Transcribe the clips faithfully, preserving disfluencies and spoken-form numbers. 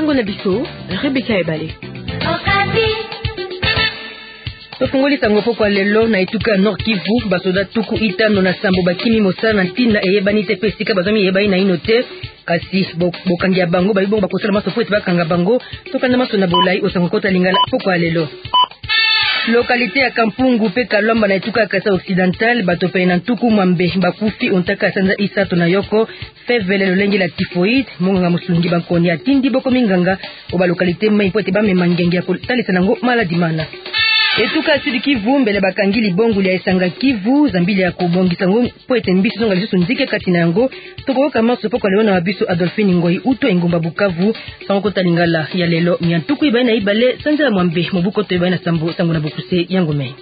Bongo na biso, Rebecca Ebale. Tofungoli sango poko lelo na etuka Nord Kivu basoda tuku itano na sambo bakimi mosala na ntinda eyebani te pesika bazami eyebani na inote kasi bokangi ya bango babibongo bakosala maso po ete bakanga bango tokanda maso na bolai osango kota lingala poko lelo. Localité ya Kampungu pe Kalomba na etuka Kasa Occidental bato pe na ntuku mwambe bakufi ontaka sanza isato na yoko fevele lolenge la typhoïde monga musungi bankoni atindi boko minganga oba localité mai pote ba memangenge ya kotalisa nango maladi mana. Etuka Sud Kivu mbele bakangi libongo ya esanga Kivu zambili ya kobongisa ngo poete mbiso zonga lisusu nzike kati na yango tokoka maso poko leo na biso Adolphine Ngoi uto engumba Bukavu sango kotalingala ya lelo nyantuku ibana ibale sanza mwambe mobuko to ibana sambo sango na bukuse yango me.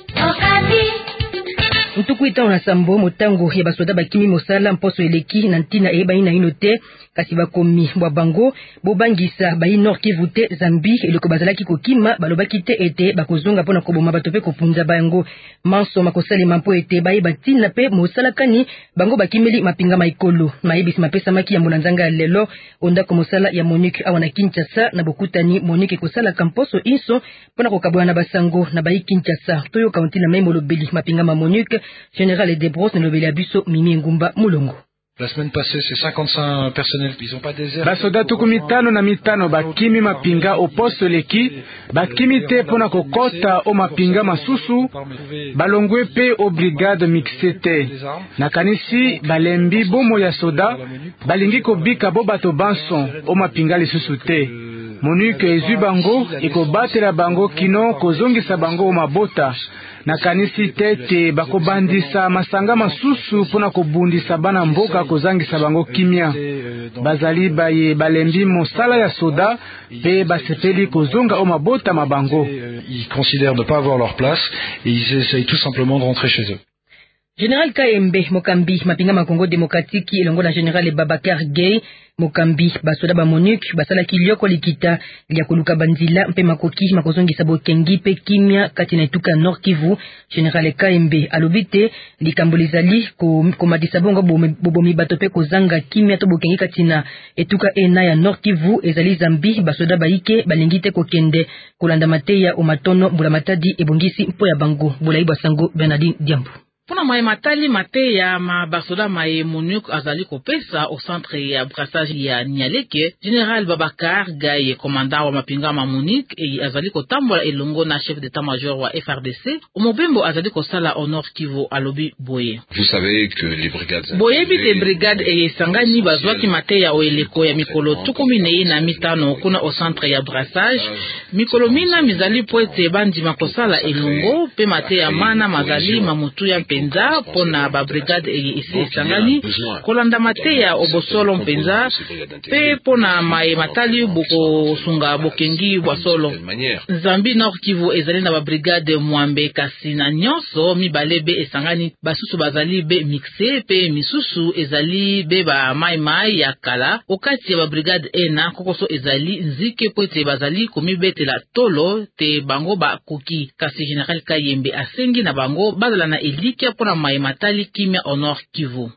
Ntuku itano na sambo motango ya basoda bakimi mosala mposo eleki na ntina eyebani na inote kasi bakomi bwa bango bobangisa bayi Nord Kivu te Zambi eloko bazalaki kokima balobaki te ete bakozonga pona koboma bato pe kopunza bango manso makosali mampo ete bayi batina pe mosala kani bango bakimeli mapinga maikolo mayebisi mapesa maki ya molanzanga lelo onda ko mosala ya Monique awana Kinshasa na bokutani Monique kosala kamposo inso pona kokabwana na basango na bayi Kinshasa toyo kaunti na memo lobeli mapinga ma Monique Général Debros ne lobeli abiso Mimi Ngumba Mulongo. La semaine passée, c'est cinquante-cinq personnels, ils ont pas désert. Basoda tuku mitano na mitano bakimi mapinga oposto leki bakimi te pona kokota o mapinga masusu balongwe pe o brigade mixete na kanisi balembi bomo ya soda balingi kobika bo bato banson o mapinga lisusu te. Monique ezwi bango ekobatela bango kino kozongisa bango o mabota na kanisi tete bakobandisa masanga masusu pona kobundisa bana mboka kozangisa bango kimia bazali baye balembi mosala ya soda pe basepeli kozonga o mabota mabango. Ils considèrent ne pas avoir leur place et ils essayent tout simplement de rentrer chez eux. Général Kayembe Mokambi mapinga makongo démocratique ilongo na Général Babacar Gay Mokambi basoda ba Monique basala kilioko likita ya koluka banzila mpe makoki makozongisa bokengi pe kimia kati na etuka Nord Kivu. Général Kayembe alobite likambulizali ko komadisa bongo bobomi bato pe kozanga kimia to bokengi kati na etuka ena ya Nord Kivu ezali Zambi basoda baike balingite kokende kolanda mateya o matono mbula matadi ebongisi mpo ya bango bulai basango Bernardine Diambu. Pona maye matali mate ya ma basoda maye Monique azali kopesa au centre ya brassage ya Nialeke Général Babacar Gaye commandant wa mapinga ma Monique e azali kotambola elongo na chef d'état-major wa F R D C omobembo azali kosala au Nord Kivu alobi boye. Vous savez que les brigades boye bite brigade e sangani bazwaki mate ya oeleko ya mikolo tukumine na mitano kuna au centre ya brassage mikolo mina mizali poete bandi makosala elongo pe mate ya mana mazali mamutu ya mpenza pona ba brigade e isi sangani kolanda mateya obosolo mpenza pe pona mai matali boko sunga bokengi bosolo Zambi Nord Kivu ezali na ba brigade mwambe kasi na nyonso mibalebe esangani basusu bazali be mixe pe misusu ezali be ba mai mai ya kala okati ya ba brigade ena kokoso ezali nzike poete bazali komibetela tolo te bango ba koki kasi Général Kayembe asengi na bango bazala na eliki pona mai matali kimia au Nord Kivu.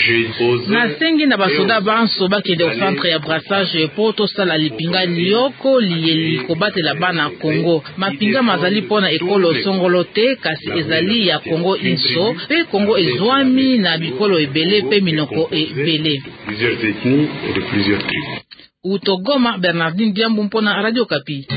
Na sengi na basoda banso bakende au centre ya brassage po tosala lipinga lioko liyeli kobatela bana Congo mapinga mazali pona ekolo songolo te kasi ezali ya Congo inso pe Congo ezwami na bikolo ebele pe minoko ebele plusieurs ethnies et de plusieurs tribus. Utogoma Bernardine Diambu mpona Radio Kapi.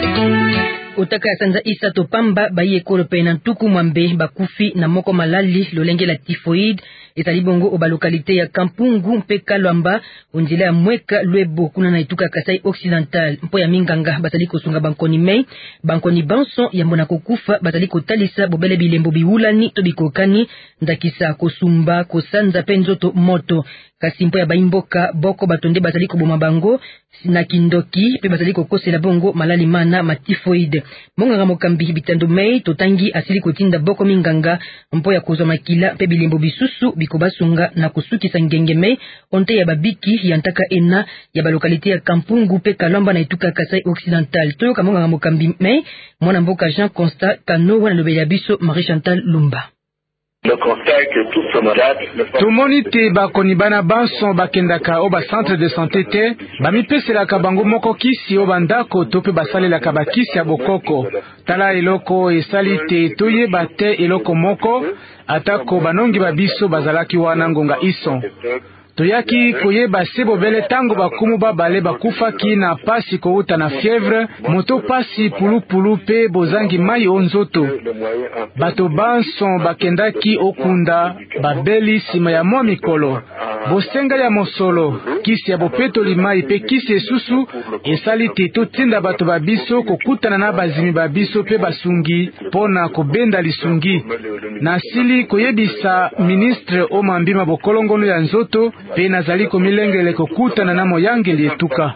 Otaka sanza isa topamba bayi ekolo pe na ntuku mwambe bakufi na moko malali lolenge la typhoïde ezali bongo oba localité ya Kampungu mpe Kalwamba onzela ya Mweka Lwebo kuna na etuka Kasai Occidental mpo ya minganga batali kosunga bankoni mei bankoni banso ya mbona kokufa batali kotalisa bobele bilembo biulani to bikokani ndakisa kosumba kosanza pe nzoto moto kasi mpo ya baimboka boko batonde batali koboma bango na kindoki pe batali kokosela bongo malali mana ma typhoïde monganga Mokambi bitando mei totangi asili kotinda boko minganga mpo ya kozwa makila pe bilembo bisusu bikobasunga na kusukisa ngengeme onte ya babiki ya ntaka ena ya ba localité ya Kampungu pe Kalamba na etuka Kasai Occidental toyo kamonganga Mokambi mei mwana mboka Jean Constant Kano wana lobeli biso Marie Chantal Lumba. Tumoni te bakoni bana banso bakendaka o ba centre de santé te bamipeselaka bango moko kisi o bandako to pe basalelaka bakisi ya bokoko. Tala eloko esali te toyeba te eloko moko atako banongi babiso bazalaki wana ngonga ison. Toyaki koyeba se bobele tango bakumu babale bakufaki na pasi kouta na fièvre, moto pasi pulu pulu pe bozangi mai onzoto. Bato banson bakendaki okunda babeli sima ya mwa mikolo. Bosenga ya mosolo, kisi ya bopetoli mai pe kisi esusu esali te totinda bato babiso kokutana na bazimi babiso pe basungi pona kobenda lisungi. Nasili koyebisa ministre omambima bokolongono ya nzoto pe nazali komilengele kokutana na moyangeli etuka.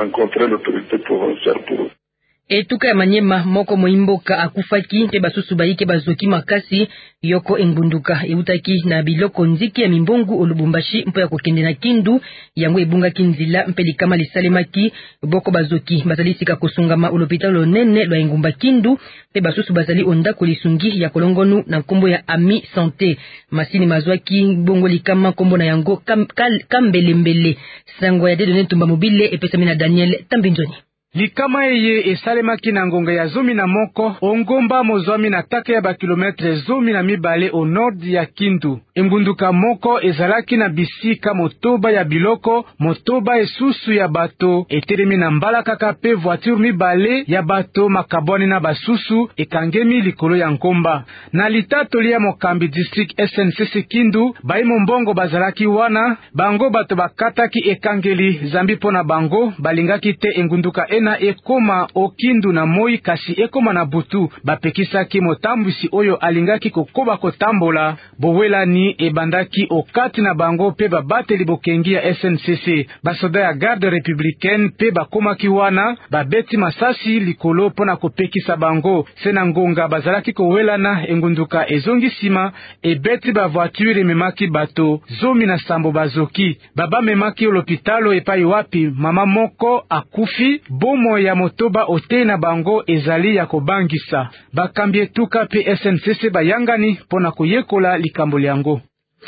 Etuka ya Manyema moko moimboka akufaki mpe basusu bayike bazoki makasi yoko engbunduka eutaki na biloko nziki ya mimbongu olubumbashi mpo ya kokende na Kindu yango ebunga kinzila mpe likama lisalemaki boko bazoki bazali sika kosungama olopitalo nene lwa engumba Kindu mpe basusu bazali onda kolisungi ya kolongonu na nkombo ya Ami Santé masini mazwaki bongo likama nkombo na yango kam, kal, kambelembele sango ya dedone tumba mobile epesami na Daniel Tambinzoni. Likama eye esalemaki na ngonga ya zomi na moko ongomba mozwami na take ya bakilometre zomi na mibale au nord ya Kindu. Engunduka moko ezalaki na bisika motoba ya biloko motoba esusu ya bato etelemi na mbala kaka pe voiture mibale ya bato makabwani na basusu ekangemi likolo ya nkomba. Na litatoli ya mokambi district S N C C Kindu baimo mbongo bazalaki wana bango bato bakataki ekangeli zambi pona bango balingaki te engunduka ena ekoma okindu na moi kasi ekoma na butu bapekisaki motambwisi oyo alingaki kokoba kotambola bowelani ebandaki okati na bango pe babateli bokengi ya S N C C basoda ya garde républicaine pe bakomaki wana babeti masasi likolo pona kopekisa bango sena ngonga bazalaki kowelana engunduka ezongi sima ebeti ba voiture memaki bato zomi na sambo bazoki baba memaki olopitalo epai wapi mama moko akufi bomo ya motoba ote na bango ezali ya kobangisa bakambi etuka pe S N C C bayangani pona koyekola likambo lyango.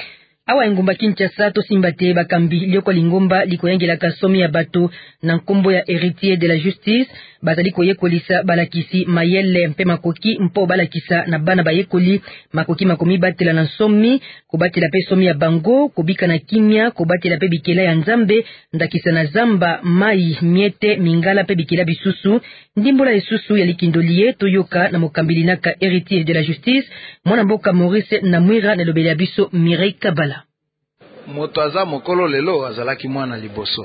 Awa engumba Kinshasa to simbate bakambi lioko lingomba likoyangela kasomi ya bato na nkombo ya héritier de la justice bazali koyekolisa balakisi mayele mpe makoki mpo balakisa na bana bayekoli makoki makomi batela na somi kobatela pe somi ya bango kobika na kimia kobatela pe bikela ya nzambe ndakisa na zamba mai miete mingala pe bikela bisusu ndimbola esusu ya likindolie toyoka na mokambili naka héritier de la justice mwana mboka Maurice na mwira na lobele ya biso Mireille Kabala. Moto aza mokolo lelo azalaki mwana liboso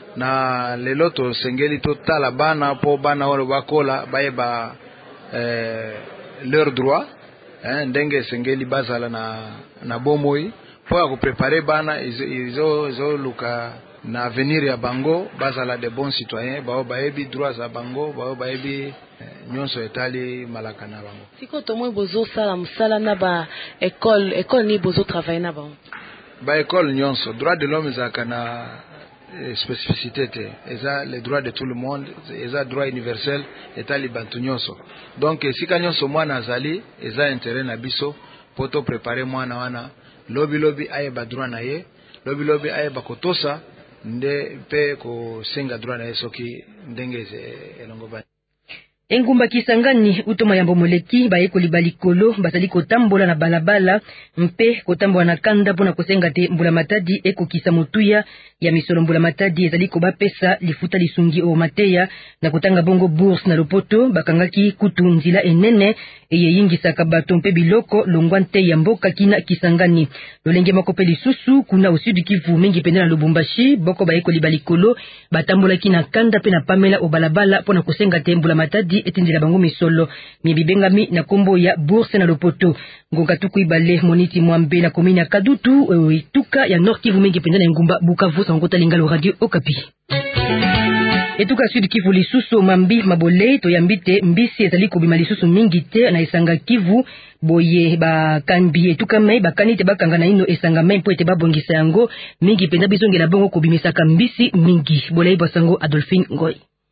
na lelo to sengeli to tala bana po bana wale bakola bayeba eh, leur droit eh, ndenge sengeli bazala na na bomoi po ya kuprepare bana izo izo luka na avenir ya bango bazala de bons citoyens bao baebi droits za bango bao baebi eh, nyonso etali malaka na bango siko tomo bozo sala musala na ba école école ni bozo travailler na bango ba école nyonso droit de l'homme za kana eh, spécificité te eza les droits de tout le monde eza droit universel etali bantu nyonso donc sika nyonso mwana azali eza intérêt na biso poto préparer mwana wana lobi lobi aye ba droit na ye lobi lobi aye ba kotosa nde pe ko senga droit na ye soki ndenge elongo ba Engumba Kisangani utoma yambo moleki bayekoli balikolo bazali kotambola na balabala mpe kotambola na kanda pona kosenga te mbula matadi ekokisa motuya ya misolo mbula matadi ezali kobapesa lifuta lisungi o mateya na kotanga bongo bourse na lopoto bakangaki kutu nzila enene eyeyingisaka bato mpe biloko longwa nte ya mboka kina Kisangani lolenge moko pe lisusu kuna au sud Kivu mingi pende na Lubumbashi boko bayekoli balikolo batambolaki na kanda pe na pamela o balabala pona kosenga te mbula matadi etindila bango misolo mibibengami na kombo ya bourse na lopoto ngonga tuku ibale moniti mwambe na komini ya Kadutu ituka ya Nord Kivu mingi pende na ngumba Bukavu sangota lingalo radio Okapi. Etuka sud Kivu lisusu mambi mabole to yambite mbisi ezali kobima lisusu mingi te na esanga Kivu boye ba kanbi etuka mai bakani te bakanga na ino esanga mai po ete babongisa yango mingi penda bizongela bongo kobimisaka mbisi mingi bolai basango Adolphine Ngoy.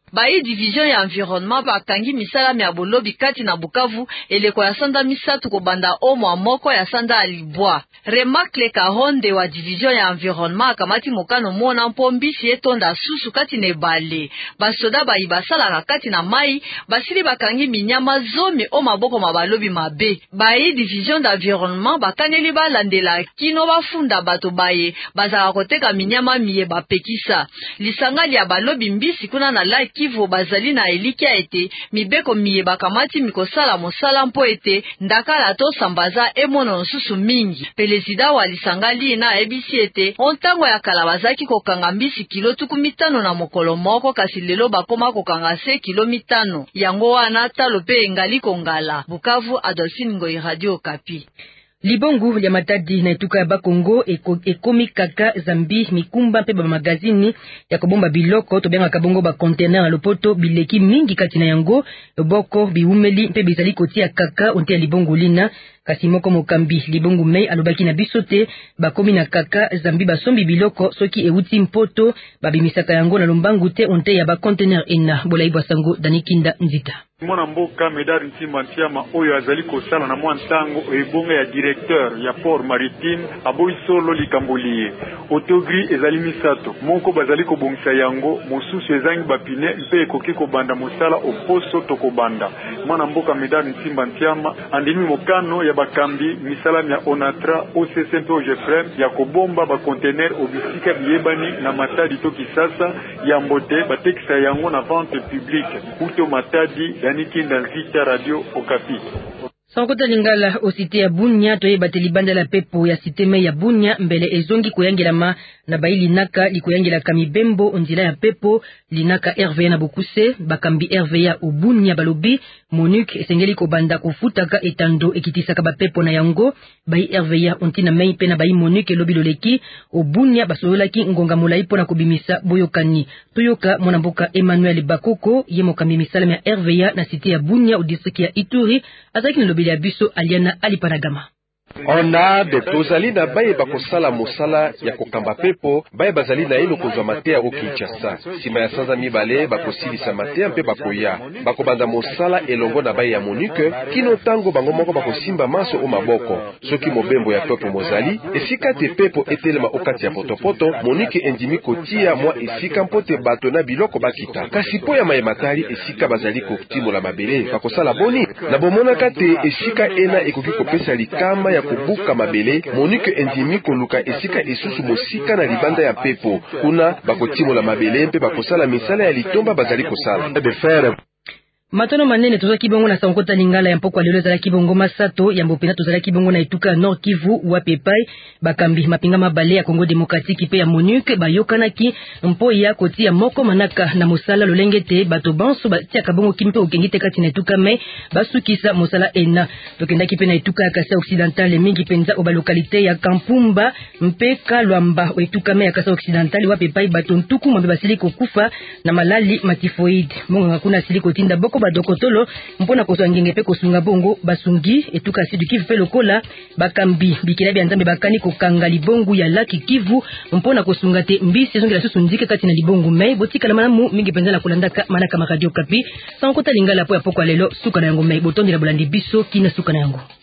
Bayi division ya environnement bakangi misala ya bolobi kati na Bukavu eleko ya sanda misatu kobanda omo moko ya sanda alibwa. Remarque Kahonde wa division ya environnement akamati mokano mona mpombisi etonda susu kati ne bale. Basoda bayi basala kati na mai basili bakangi minyama zomi o maboko mabalobi mabe. Bayi division d'environnement bakaneli balandela kino bafunda bato baye bazaka koteka minyama miye bapekisa. Lisangali ya balobi mbisi kuna na Lake Kivu bazali na elikia ete mibeko miye bakamati mikosala mosala mpo ete ndakala to sambaza emono nsusu mingi. Pelezida wa lisangali na ebisi ete ontango ya kala bazaki kokanga mbisi kilo tuku mitano na mokolo moko kasi lelo bakoma kokanga se kilo mitano. Yango wana talo pe engali kongala. Bukavu, Adolphine Ngoi, Radio Okapi. Libongo ya Matadi na etuka ya Bakongo ekomi kaka zambi mikumba pe ba magazini ya kobomba biloko to benga kabongo ba container na lopoto bileki mingi kati na yango boko biumeli pe bizali kotia kaka onte ya libongo lina kasi moko mokambi libongo mei alobaki na bisote bakomi na kaka zambi basombi biloko soki euti mpoto babimisaka yango na lombangu te onte ya ba container ena bolaibwa sango Danikinda Nzita. Mwana mboka Medard Ntimba Ntiama oyo azali kosala na mwa ntango ebonga ya directeur ya port maritime aboyi solo likambolie otogri ezali misato moko bazali kobongisa yango mosusu ezangi bapine mpe ekoki kobanda mosala oposo to kobanda. Mwana mboka Medard Ntimba Ntiama andimi mokano ya bakambi misala ya Onatra O C C mpe O G F R M ya kobomba ba container obisika biyebani na Matadi to Kisasa ya mbote batekisa yango na vente publique kuto Matadi. Danikinda Nzita, Radio Okapi. Sankota lingala osite ya Bunya toye bateli banda la pepo ya siteme ya Bunya mbele ezongi koyangela ma na baili naka likoyangela kamibembo onzila ya pepo linaka R V A na Bokuse bakambi R V A u Bunya balobi Monique esengeli ko banda kufutaka etando ekitisaka ba pepo na yango bai R V A ontina mei pe na bai Monique lobi loleki u Bunya basolaki ngonga molai pona kobimisa boyokani toyoka mwana mboka Emmanuel Bakoko ye mokambi misala ya R V A na site ya Bunya u district ya Ituri azaki lobi ya biso Aliana Aliparagama. On a de tozali na baye bakosala mosala ya kokamba pepo baye bazali na ino kozwa matea o Kinshasa sima ya sanza mibale bakosilisa matea mpe bakoya bakobanda mosala elongo na baye ya Monique kino tango bango moko bakosimba maso o maboko soki mobembo ya pepo mozali esika te pepo etelema okati ya potopoto Monique endimi kotia mwa esika mpote bato na biloko bakita kasi po ya maye matali esika bazali kokutimola mabele bakosala boni na bomonaka te esika ena ekoki kopesa likama ya kubuka mabele Monique endimi koluka esika esusu mosika na libanda ya pepo kuna bakotimola mabele mpe bakosala misala ya litomba bazali kosala de faire. Matono manene toza kibongo na sankota lingala ya mpoko lelo zala kibongo masato ya mbopena tozala kibongo na etuka Nord Kivu wa Pepai bakambi mapinga mabale ya Kongo Demokratiki pe ya Monique bayokanaki mpo ya koti ya moko manaka na mosala lolengete bato banso batia kabongo kimpe okengite kati na etuka me basukisa mosala ena tokendaki pe na etuka ya Kasai Occidental mingi penza oba lokalite ya Kampumba mpe Kalwamba etuka me ya Kasai Occidental wa Pepai bato ntuku mbe basili kokufa na malali matifoid monga kuna sili kotinda boko badokotolo mpona kozwa ngenge pe kosunga bongo basungi etuka Sud Kivu pe lokola bakambi bikila bya nzambe bakani kokanga libongo ya Laki Kivu mpona kosunga te mbisi ezongela susu ndike kati na libongo mai botika la malamu mingi penza na kulandaka manaka ma Radio Okapi sankota lingala po ya poko lelo suka na yango mai botondi la bolandi biso kina suka na yango.